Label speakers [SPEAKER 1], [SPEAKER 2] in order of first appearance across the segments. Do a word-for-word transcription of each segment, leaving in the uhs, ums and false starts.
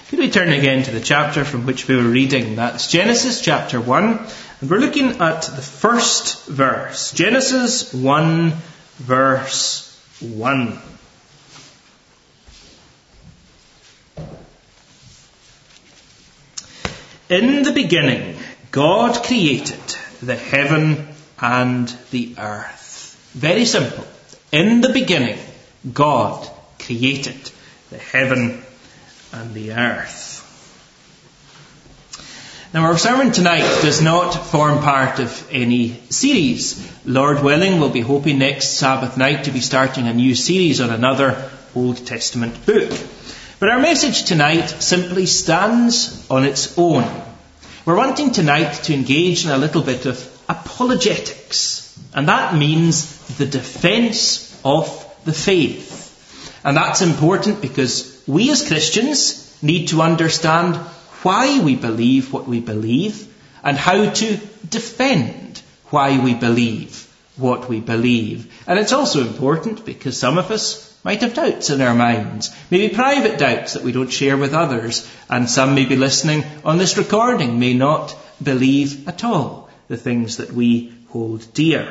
[SPEAKER 1] Could we turn again to the chapter from which we were reading? That's Genesis chapter one. And we're looking at the first verse. Genesis one, verse one. In the beginning, God created the heaven and the earth. Very simple. In the beginning, God created the heaven and the earth. Now, our sermon tonight does not form part of any series. Lord willing, we'll be hoping next Sabbath night to be starting a new series on another Old Testament book. But our message tonight simply stands on its own. We're wanting tonight to engage in a little bit of apologetics. And that means the defence of the faith. And that's important because we as Christians need to understand why we believe what we believe and how to defend why we believe what we believe. And it's also important because some of us might have doubts in our minds, maybe private doubts that we don't share with others, and some maybe listening on this recording may not believe at all the things that we hold dear.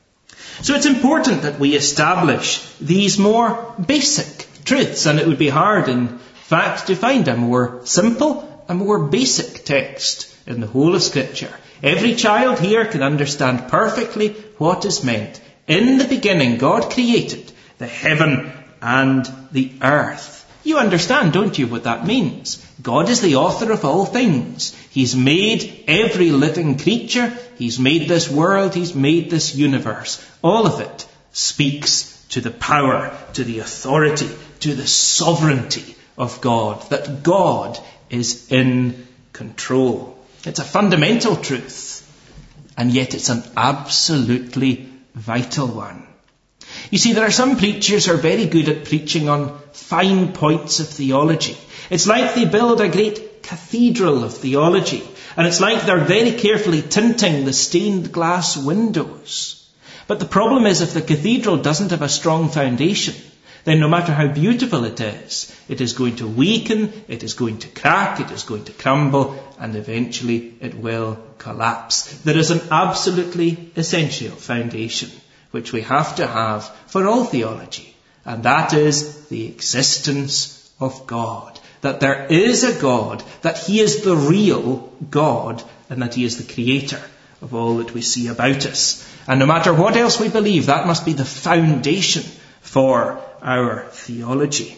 [SPEAKER 1] So it's important that we establish these more basic truths, and it would be hard, in fact, to find a more simple, a more basic text in the whole of Scripture. Every child here can understand perfectly what is meant. In the beginning, God created the heaven and the earth. You understand, don't you, what that means? God is the author of all things. He's made every living creature. He's made this world. He's made this universe. All of it speaks to the power, to the authority, to the sovereignty of God. That God is in control. It's a fundamental truth. And yet it's an absolutely vital one. You see, there are some preachers who are very good at preaching on fine points of theology. It's like they build a great cathedral of theology. And it's like they're very carefully tinting the stained glass windows. But the problem is, if the cathedral doesn't have a strong foundation, then no matter how beautiful it is, it is going to weaken, it is going to crack, it is going to crumble, and eventually it will collapse. There is an absolutely essential foundation which we have to have for all theology, and that is the existence of God. That there is a God, that He is the real God, and that He is the creator of all that we see about us. And no matter what else we believe, that must be the foundation for our theology.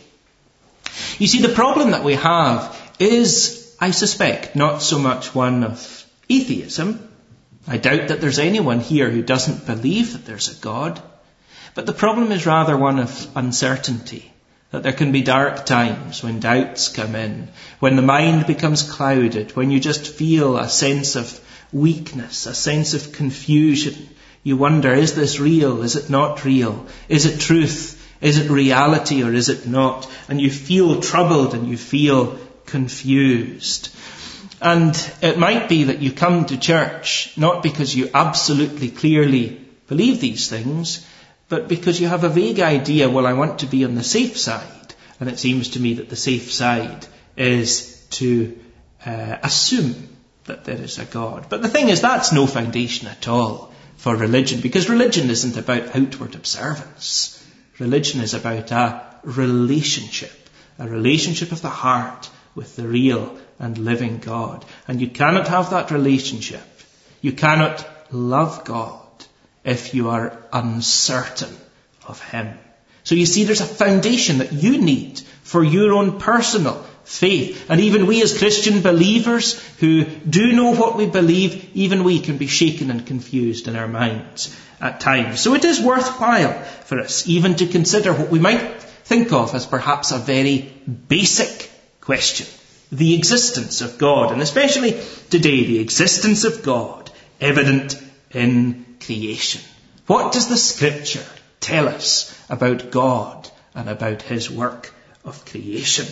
[SPEAKER 1] You see, the problem that we have is, I suspect, not so much one of atheism. I doubt that there's anyone here who doesn't believe that there's a God. But the problem is rather one of uncertainty. That there can be dark times when doubts come in, when the mind becomes clouded, when you just feel a sense of weakness, a sense of confusion. You wonder, is this real? Is it not real? Is it truth? Is it reality or is it not? And you feel troubled and you feel confused. And it might be that you come to church not because you absolutely clearly believe these things, but because you have a vague idea, well, I want to be on the safe side. And it seems to me that the safe side is to uh, assume that there is a God. But the thing is, that's no foundation at all for religion, because religion isn't about outward observance. Religion is about a relationship, a relationship of the heart with the real and living God. And you cannot have that relationship, you cannot love God if you are uncertain of Him. So you see, there's a foundation that you need for your own personal faith. And even we as Christian believers who do know what we believe, even we can be shaken and confused in our minds at times. So it is worthwhile for us even to consider what we might think of as perhaps a very basic question. The existence of God, and especially today, the existence of God evident in creation. What does the Scripture tell us about God and about His work of creation?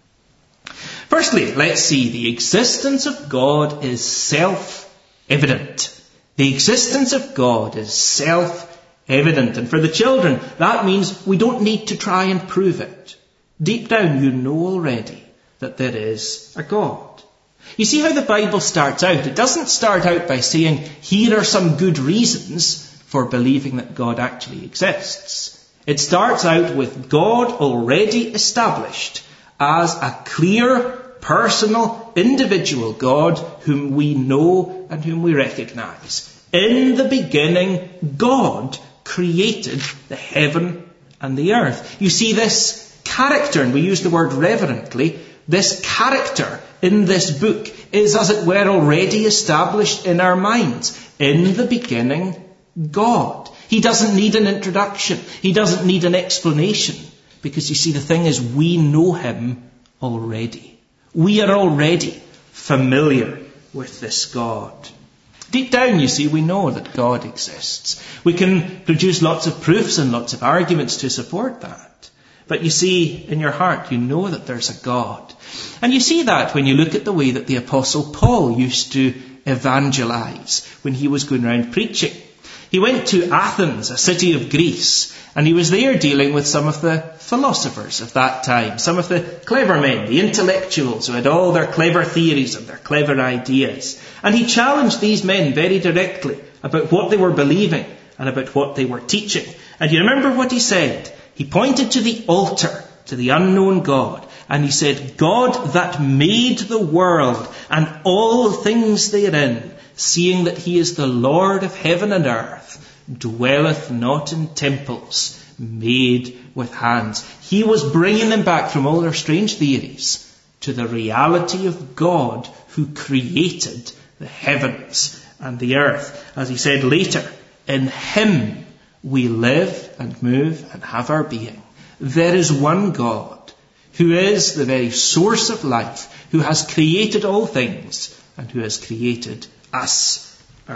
[SPEAKER 1] Firstly, let's see, the existence of God is self-evident. The existence of God is self-evident. And for the children, that means we don't need to try and prove it. Deep down, you know already that there is a God. You see how the Bible starts out? It doesn't start out by saying, here are some good reasons for believing that God actually exists. It starts out with God already established as a clear, personal, individual God whom we know and whom we recognize. In the beginning, God created the heaven and the earth. You see this character, and we use the word reverently, this character in this book is, as it were, already established in our minds. In the beginning, God. He doesn't need an introduction. He doesn't need an explanation. Because you see, the thing is, we know him already. We are already familiar with this God. Deep down, you see, we know that God exists. We can produce lots of proofs and lots of arguments to support that. But you see, in your heart, you know that there's a God. And you see that when you look at the way that the Apostle Paul used to evangelize when he was going around preaching. He went to Athens, a city of Greece, and he was there dealing with some of the philosophers of that time, some of the clever men, the intellectuals who had all their clever theories and their clever ideas. And he challenged these men very directly about what they were believing and about what they were teaching. And you remember what he said? He pointed to the altar, to the unknown God, and he said, God that made the world and all things therein, seeing that he is the Lord of heaven and earth, dwelleth not in temples made with hands. He was bringing them back from all their strange theories to the reality of God who created the heavens and the earth. As he said later, in him we live and move and have our being. There is one God who is the very source of life, who has created all things and who has created us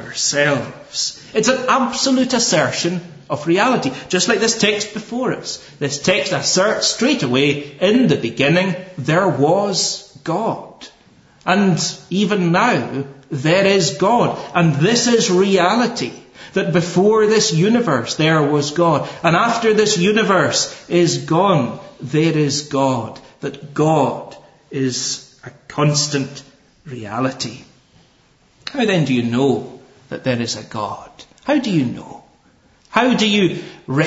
[SPEAKER 1] ourselves. It's an absolute assertion of reality, just like this text before us. This text asserts straight away, in the beginning there was God. And even now there is God. And this is reality, that before this universe there was God. And after this universe is gone, there is God. That God is a constant reality. How then do you know that there is a God? How do you know? How do you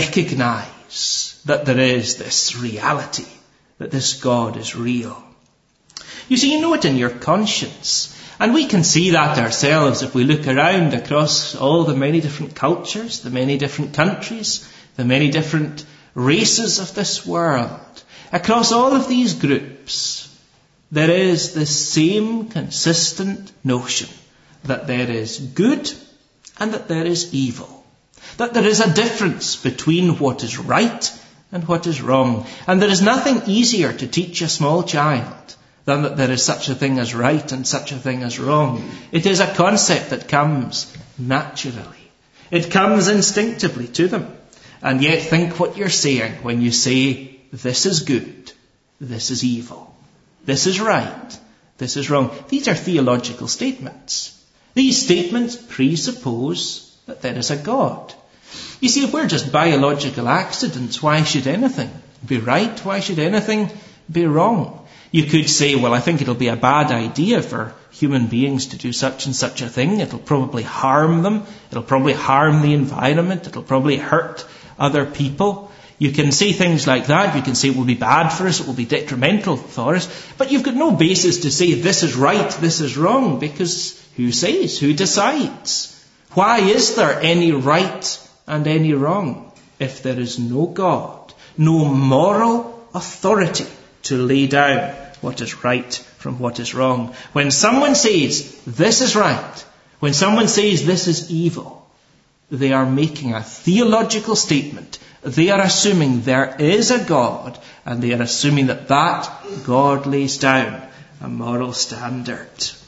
[SPEAKER 1] recognize that there is this reality, that this God is real? You see, you know it in your conscience. And we can see that ourselves if we look around across all the many different cultures, the many different countries, the many different races of this world. Across all of these groups, there is the same consistent notion that there is good and that there is evil. That there is a difference between what is right and what is wrong. And there is nothing easier to teach a small child than that there is such a thing as right and such a thing as wrong. It is a concept that comes naturally. It comes instinctively to them. And yet think what you're saying when you say, this is good, this is evil, this is right, this is wrong. These are theological statements. These statements presuppose that there is a God. You see, if we're just biological accidents, why should anything be right? Why should anything be wrong? You could say, well, I think it'll be a bad idea for human beings to do such and such a thing. It'll probably harm them. It'll probably harm the environment. It'll probably hurt other people. You can say things like that. You can say it will be bad for us. It will be detrimental for us. But you've got no basis to say this is right, this is wrong, because who says? Who decides? Why is there any right and any wrong if there is no God, no moral authority to lay down what is right from what is wrong? When someone says this is right, when someone says this is evil, they are making a theological statement. They are assuming there is a God, and they are assuming that that God lays down a moral standard.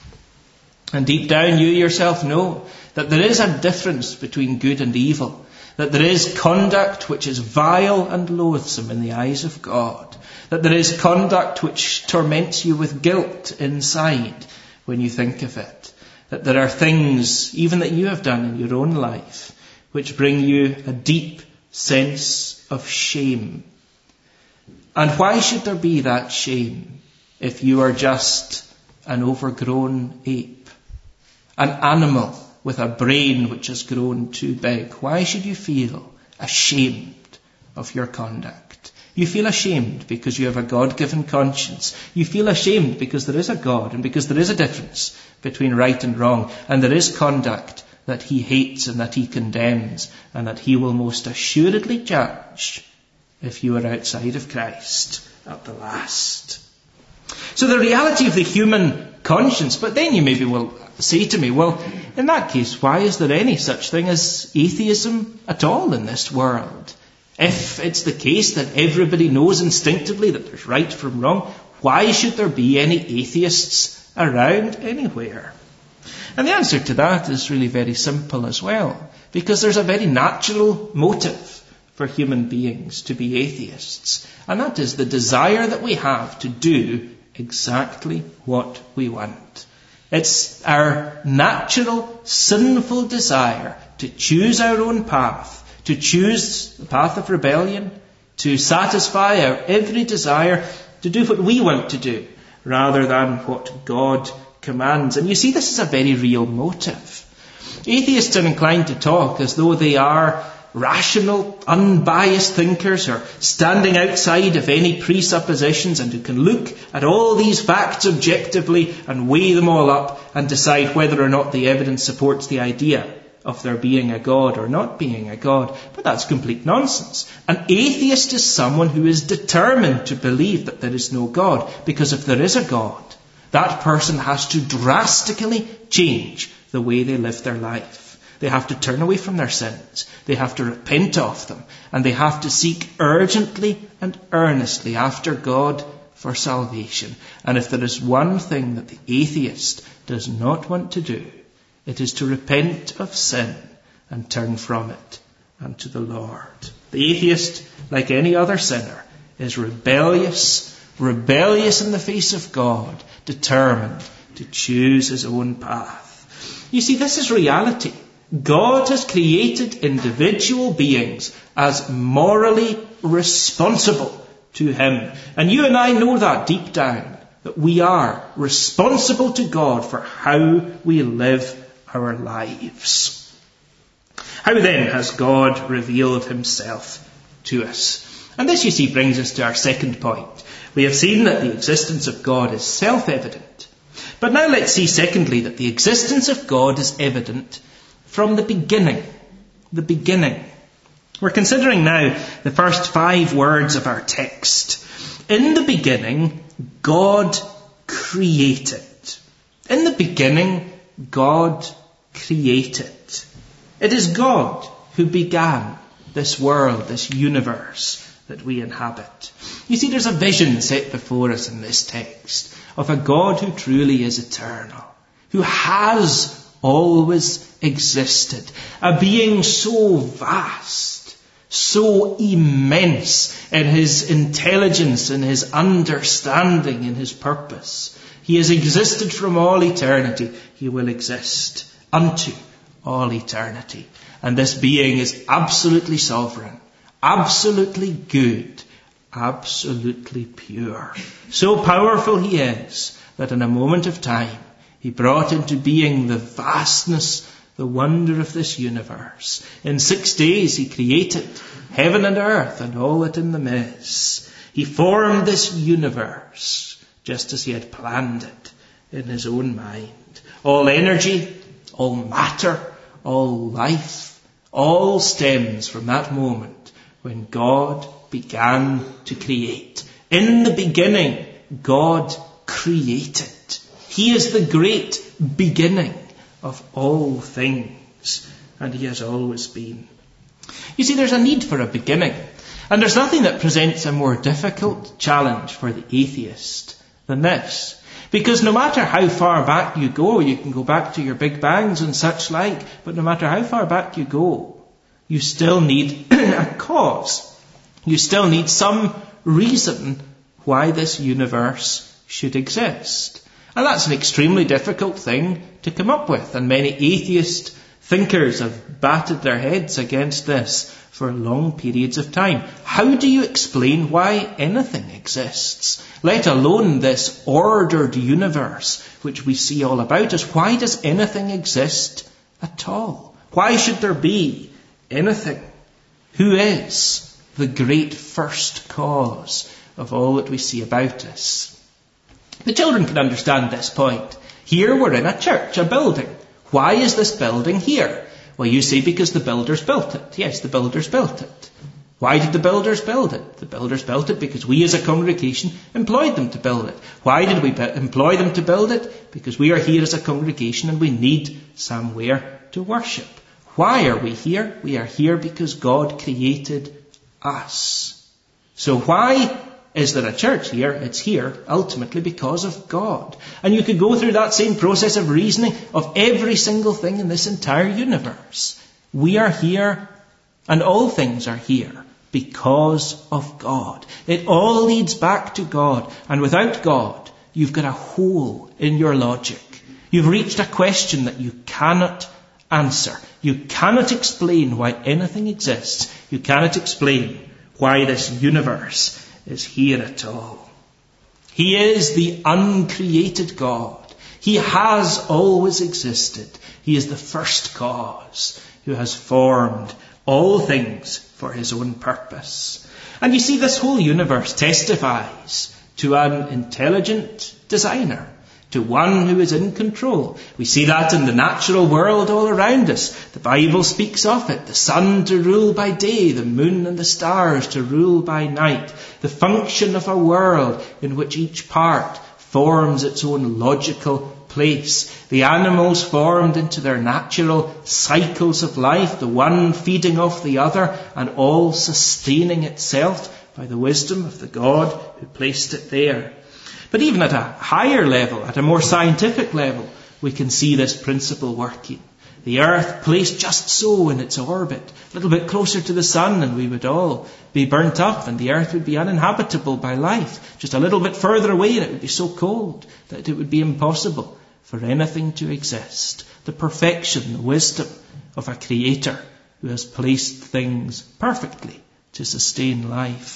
[SPEAKER 1] And deep down you yourself know that there is a difference between good and evil, that there is conduct which is vile and loathsome in the eyes of God, that there is conduct which torments you with guilt inside when you think of it, that there are things, even that you have done in your own life, which bring you a deep sense of shame. And why should there be that shame? if you are just an overgrown ape, an animal with a brain which has grown too big? Why should you feel ashamed of your conduct? You feel ashamed because you have a God-given conscience. You feel ashamed because there is a God and because there is a difference between right and wrong, and there is conduct that he hates and that he condemns and that he will most assuredly judge if you are outside of Christ at the last. So the reality of the human conscience. But then you maybe will say to me, well, in that case, why is there any such thing as atheism at all in this world? If it's the case that everybody knows instinctively that there's right from wrong, why should there be any atheists around anywhere? And the answer to that is really very simple as well, because there's a very natural motive for human beings to be atheists, and that is the desire that we have to do exactly what we want. It's our natural, sinful desire to choose our own path, to choose the path of rebellion, to satisfy our every desire, to do what we want to do, rather than what God commands. And you see, this is a very real motive. Atheists are inclined to talk as though they are rational, unbiased thinkers, or standing outside of any presuppositions, and who can look at all these facts objectively and weigh them all up and decide whether or not the evidence supports the idea of there being a God or not being a God. But that's complete nonsense. An atheist is someone who is determined to believe that there is no God, because if there is a God, that person has to drastically change the way they live their life. They have to turn away from their sins. They have to repent of them. And they have to seek urgently and earnestly after God for salvation. And if there is one thing that the atheist does not want to do, it is to repent of sin and turn from it unto the Lord. The atheist, like any other sinner, is rebellious, rebellious in the face of God, determined to choose his own path. You see, this is reality. God has created individual beings as morally responsible to him. And you and I know that deep down, that we are responsible to God for how we live our lives. How then has God revealed himself to us? And this, you see, brings us to our second point. We have seen that the existence of God is self-evident. But now let's see, secondly, that the existence of God is evident from the beginning. The beginning. We're considering now the first five words of our text. In the beginning, God created. In the beginning, God created. It is God who began this world, this universe that we inhabit. You see, there's a vision set before us in this text of a God who truly is eternal, who has always existed, a being so vast, so immense in his intelligence, in his understanding, in his purpose. He has existed from all eternity. He will exist unto all eternity. And this being is absolutely sovereign, absolutely good, absolutely pure. So powerful he is that in a moment of time he brought into being the vastness, the wonder of this universe. In six days he created heaven and earth and all that in them is. He formed this universe just as he had planned it in his own mind. All energy, all matter, all life, all stems from that moment when God began to create. In the beginning, God created. He is the great beginning of all things, and he has always been. You see, there's a need for a beginning, and there's nothing that presents a more difficult challenge for the atheist than this. Because no matter how far back you go, you can go back to your Big Bangs and such like, but no matter how far back you go, you still need a cause. You still need some reason why this universe should exist. And that's an extremely difficult thing to come up with. And many atheists Thinkers have battered their heads against this for long periods of time. How do you explain why anything exists, let alone this ordered universe which we see all about us? Why does anything exist at all? Why should there be anything? Who is the great first cause of all that we see about us? The children can understand this point. Here we're in a church, a building. Why is this building here? Well, you say because the builders built it. Yes, the builders built it. Why did the builders build it? The builders built it because we as a congregation employed them to build it. Why did we employ them to build it? Because we are here as a congregation and we need somewhere to worship. Why are we here? We are here because God created us. So why is there a church here? It's here ultimately because of God. And you could go through that same process of reasoning of every single thing in this entire universe. We are here and all things are here because of God. It all leads back to God. And without God, you've got a hole in your logic. You've reached a question that you cannot answer. You cannot explain why anything exists. You cannot explain why this universe is here at all. He is the uncreated God. He has always existed. He is the first cause who has formed all things for his own purpose. And you see, this whole universe testifies to an intelligent designer, to one who is in control. We see that in the natural world all around us. The Bible speaks of it. The sun to rule by day, the moon and the stars to rule by night. The function of a world in which each part forms its own logical place. The animals formed into their natural cycles of life, the one feeding off the other and all sustaining itself by the wisdom of the God who placed it there. But even at a higher level, at a more scientific level, we can see this principle working. The earth placed just so in its orbit, a little bit closer to the sun, and we would all be burnt up and the earth would be uninhabitable by life. Just a little bit further away and it would be so cold that it would be impossible for anything to exist. The perfection, the wisdom of a creator who has placed things perfectly to sustain life.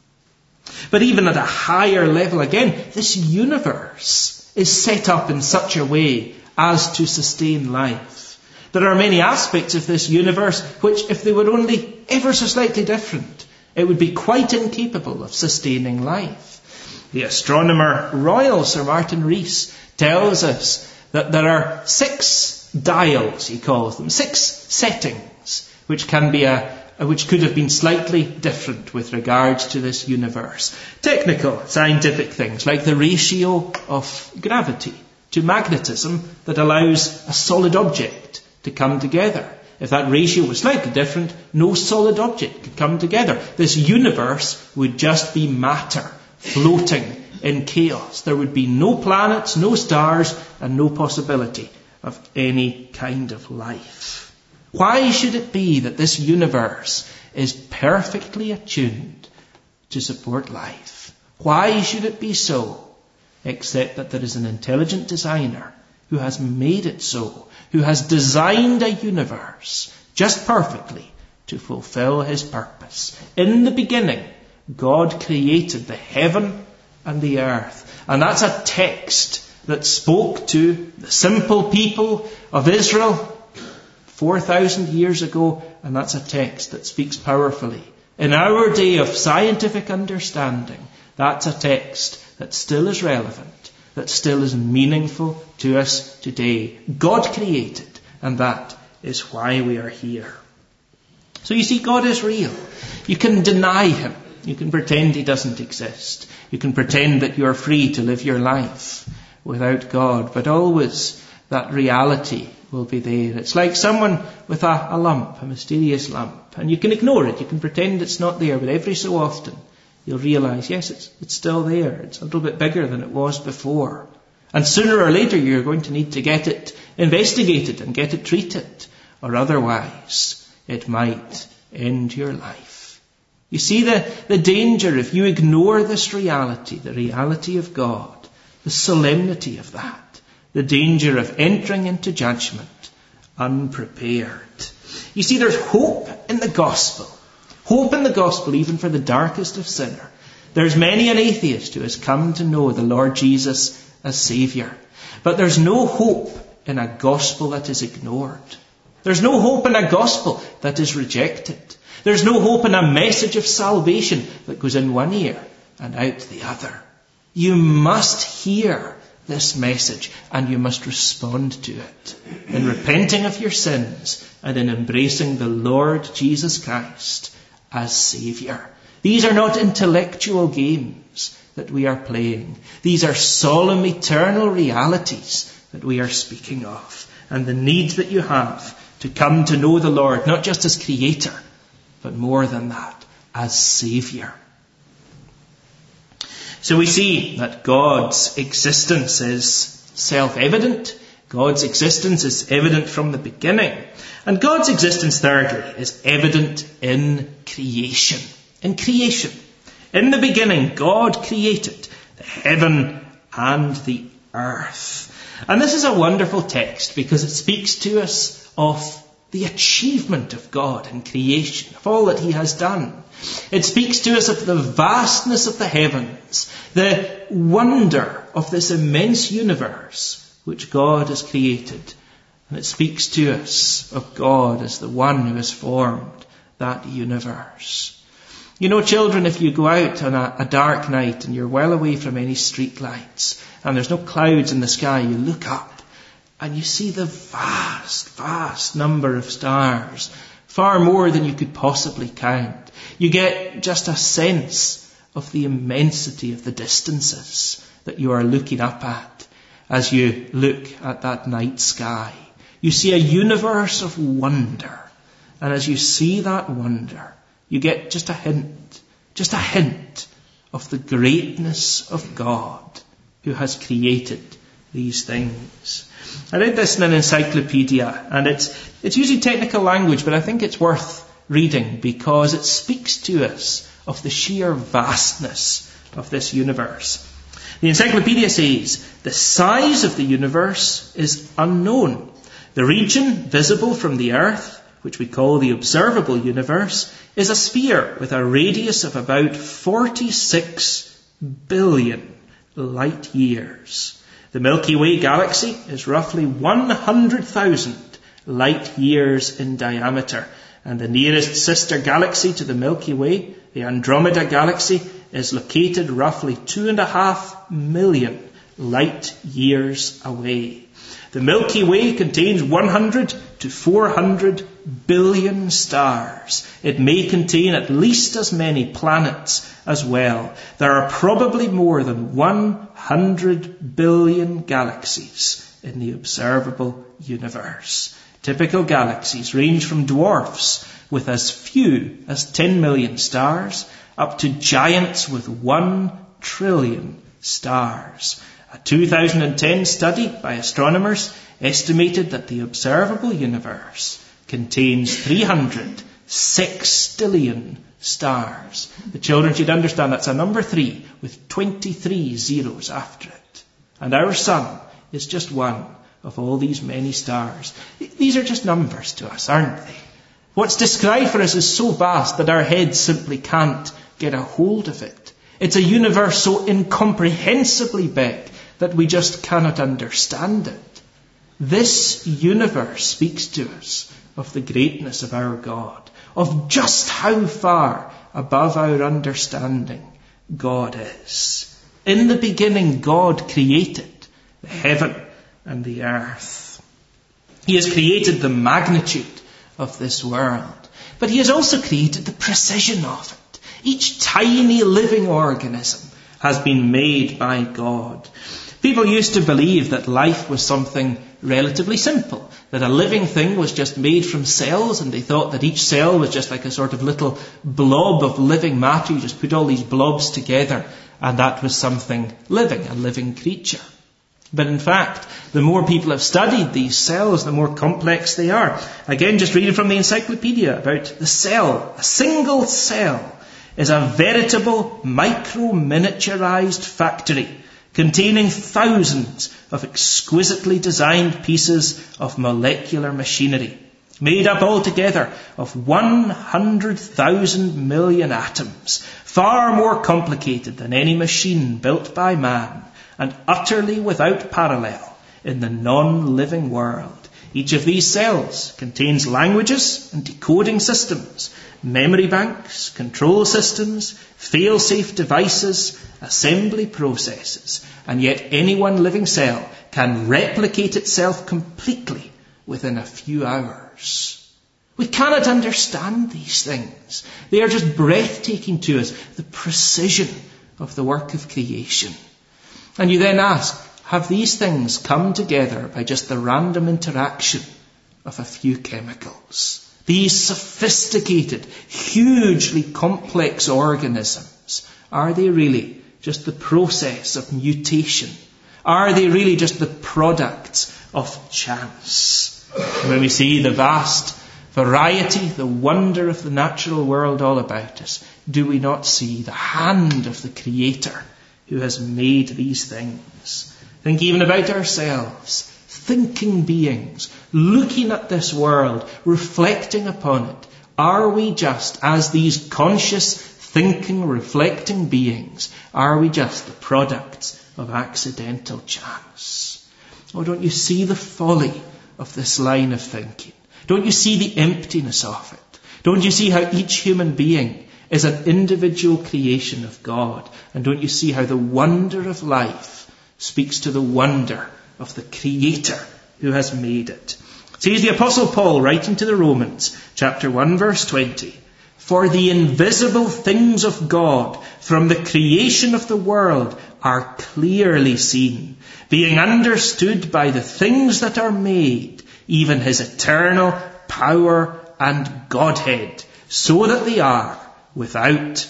[SPEAKER 1] But even at a higher level again, this universe is set up in such a way as to sustain life. There are many aspects of this universe which, if they were only ever so slightly different, it would be quite incapable of sustaining life. The astronomer royal Sir Martin Rees tells us that there are six dials, he calls them, six settings, which can be a which could have been slightly different with regards to this universe. Technical, scientific things like the ratio of gravity to magnetism that allows a solid object to come together. If that ratio was slightly different, no solid object could come together. This universe would just be matter floating in chaos. There would be no planets, no stars, and no possibility of any kind of life. Why should it be that this universe is perfectly attuned to support life? Why should it be so? Except that there is an intelligent designer who has made it so, who has designed a universe just perfectly to fulfill his purpose. In the beginning, God created the heaven and the earth. And that's a text that spoke to the simple people of Israel four thousand years ago, and that's a text that speaks powerfully. In our day of scientific understanding, that's a text that still is relevant, that still is meaningful to us today. God created, and that is why we are here. So you see, God is real. You can deny him. You can pretend he doesn't exist. You can pretend that you're free to live your life without God, but always that reality will be there. It's like someone with a, a lump, a mysterious lump, and you can ignore it. You can pretend it's not there, but every so often you'll realize, yes, it's, it's still there. It's a little bit bigger than it was before. And sooner or later you're going to need to get it investigated and get it treated, or otherwise it might end your life. You see the, the danger if you ignore this reality, the reality of God, the solemnity of that, the danger of entering into judgment unprepared. You see, there's hope in the gospel. Hope in the gospel even for the darkest of sinners. There's many an atheist who has come to know the Lord Jesus as Saviour. But there's no hope in a gospel that is ignored. There's no hope in a gospel that is rejected. There's no hope in a message of salvation that goes in one ear and out the other. You must hear this message and you must respond to it in repenting of your sins and in embracing the Lord Jesus Christ as Saviour. These are not intellectual games that we are playing. These are solemn eternal realities that we are speaking of, and the need that you have to come to know the Lord, not just as Creator, but more than that, as Saviour. So we see that God's existence is self-evident. God's existence is evident from the beginning. And God's existence, thirdly, is evident in creation. In creation. In the beginning, God created the heaven and the earth. And this is a wonderful text because it speaks to us of the achievement of God in creation, of all that He has done. It speaks to us of the vastness of the heavens, the wonder of this immense universe which God has created. And it speaks to us of God as the one who has formed that universe. You know, children, if you go out on a, a dark night and you're well away from any street lights and there's no clouds in the sky, you look up and you see the vast, vast number of stars, far more than you could possibly count. You get just a sense of the immensity of the distances that you are looking up at as you look at that night sky. You see a universe of wonder. And as you see that wonder, you get just a hint, just a hint of the greatness of God who has created these things. I read this in an encyclopedia, and it's it's using technical language, but I think it's worth reading because it speaks to us of the sheer vastness of this universe. The encyclopedia says, the size of the universe is unknown. The region visible from the earth, which we call the observable universe, is a sphere with a radius of about forty-six billion light years. The Milky Way galaxy is roughly one hundred thousand light years in diameter, and the nearest sister galaxy to the Milky Way, the Andromeda galaxy, is located roughly two and a half million light years away. The Milky Way contains one hundred to four hundred billion stars. It may contain at least as many planets as well. There are probably more than one hundred billion galaxies in the observable universe. Typical galaxies range from dwarfs with as few as ten million stars up to giants with one trillion stars. A two thousand ten study by astronomers estimated that the observable universe contains three hundred sextillion stars. The children should understand that's a number three with twenty-three zeros after it. And our sun is just one of all these many stars. These are just numbers to us, aren't they? What's described for us is so vast that our heads simply can't get a hold of it. It's a universe so incomprehensibly big that we just cannot understand it. This universe speaks to us of the greatness of our God, of just how far above our understanding God is. In the beginning, God created the heaven and the earth. He has created the magnitude of this world, but He has also created the precision of it. Each tiny living organism has been made by God. People used to believe that life was something relatively simple, that a living thing was just made from cells, and they thought that each cell was just like a sort of little blob of living matter. You just put all these blobs together, and that was something living, a living creature. But in fact, the more people have studied these cells, the more complex they are. Again, just reading from the encyclopedia about the cell. A single cell is a veritable micro-miniaturized factory containing thousands of exquisitely designed pieces of molecular machinery, made up altogether of one hundred thousand million atoms, far more complicated than any machine built by man, and utterly without parallel in the non-living world. Each of these cells contains languages and decoding systems, memory banks, control systems, fail-safe devices, assembly processes, and yet any one living cell can replicate itself completely within a few hours. We cannot understand these things. They are just breathtaking to us, the precision of the work of creation. And you then ask, have these things come together by just the random interaction of a few chemicals? These sophisticated, hugely complex organisms, are they really just the process of mutation? Are they really just the products of chance? When we see the vast variety, the wonder of the natural world all about us, do we not see the hand of the Creator who has made these things? Think even about ourselves, thinking beings, looking at this world, reflecting upon it. Are we just, as these conscious, thinking, reflecting beings, are we just the products of accidental chance? Oh, don't you see the folly of this line of thinking? Don't you see the emptiness of it? Don't you see how each human being is an individual creation of God? And don't you see how the wonder of life speaks to the wonder of the Creator who has made it? Says the Apostle Paul, writing to the Romans, chapter one, verse twenty, "For the invisible things of God from the creation of the world are clearly seen, being understood by the things that are made, even his eternal power and Godhead, so that they are without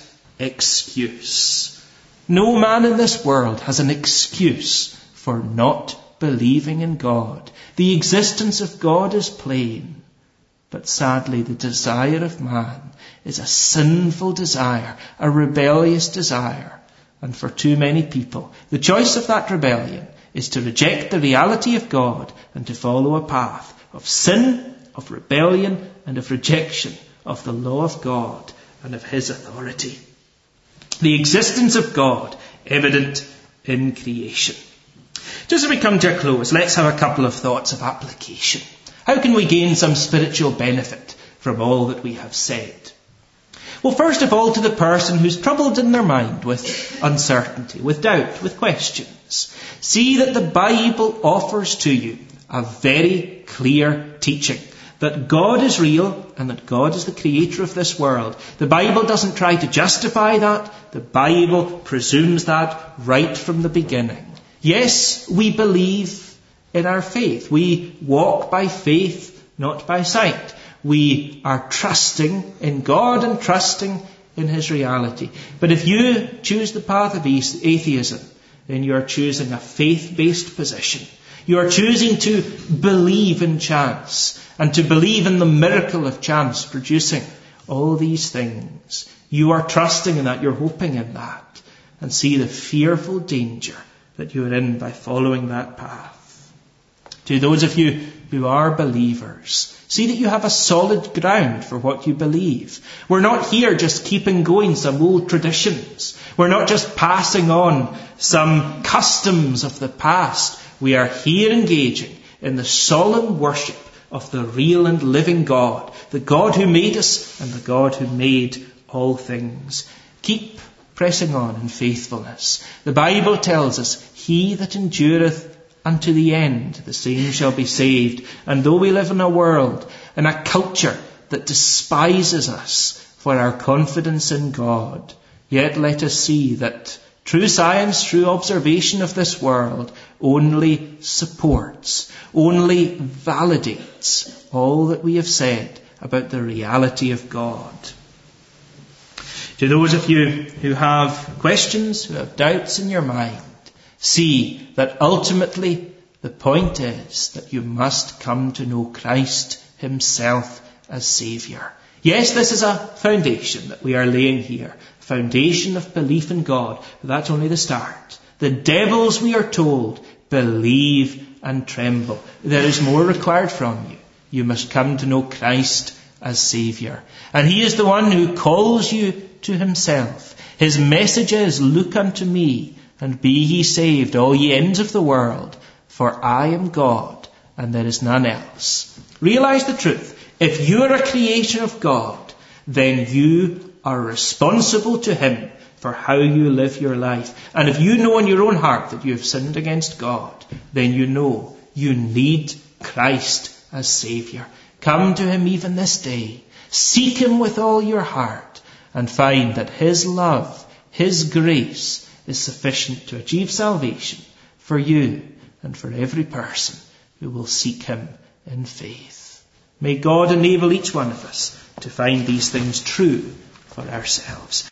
[SPEAKER 1] excuse." No man in this world has an excuse for not believing in God. The existence of God is plain. But sadly, the desire of man is a sinful desire, a rebellious desire. And for too many people, the choice of that rebellion is to reject the reality of God and to follow a path of sin, of rebellion, and of rejection of the law of God and of his authority. The existence of God evident in creation. Just as we come to a close, let's have a couple of thoughts of application. How can we gain some spiritual benefit from all that we have said? Well, first of all, to the person who's troubled in their mind with uncertainty, with doubt, with questions, see that the Bible offers to you a very clear teaching that God is real and that God is the creator of this world. The Bible doesn't try to justify that. The Bible presumes that right from the beginning. Yes, we believe in our faith. We walk by faith, not by sight. We are trusting in God and trusting in his reality. But if you choose the path of atheism, then you are choosing a faith-based position. You are choosing to believe in chance and to believe in the miracle of chance producing all these things. You are trusting in that. You're hoping in that. And see the fearful danger that you are in by following that path. To those of you who are believers, see that you have a solid ground for what you believe. We're not here just keeping going some old traditions. We're not just passing on some customs of the past. We are here engaging in the solemn worship of the real and living God, the God who made us and the God who made all things. Keep pressing on in faithfulness. The Bible tells us, "He that endureth unto the end, the same shall be saved." And though we live in a world, in a culture that despises us for our confidence in God, yet let us see that true science, true observation of this world only supports, only validates all that we have said about the reality of God. To those of you who have questions, who have doubts in your mind, see that ultimately the point is that you must come to know Christ himself as Saviour. Yes, this is a foundation that we are laying here, a foundation of belief in God, but that's only the start. The devils, we are told, believe and tremble. There is more required from you. You must come to know Christ as Saviour. And he is the one who calls you to himself. His message is, look unto me, and be ye saved, all ye ends of the world, for I am God, and there is none else. Realise the truth. If you are a creation of God, then you are responsible to him for how you live your life. And if you know in your own heart that you have sinned against God, then you know you need Christ as Saviour. Come to him even this day. Seek him with all your heart and find that his love, his grace is sufficient to achieve salvation for you and for every person who will seek him in faith. May God enable each one of us to find these things true for ourselves.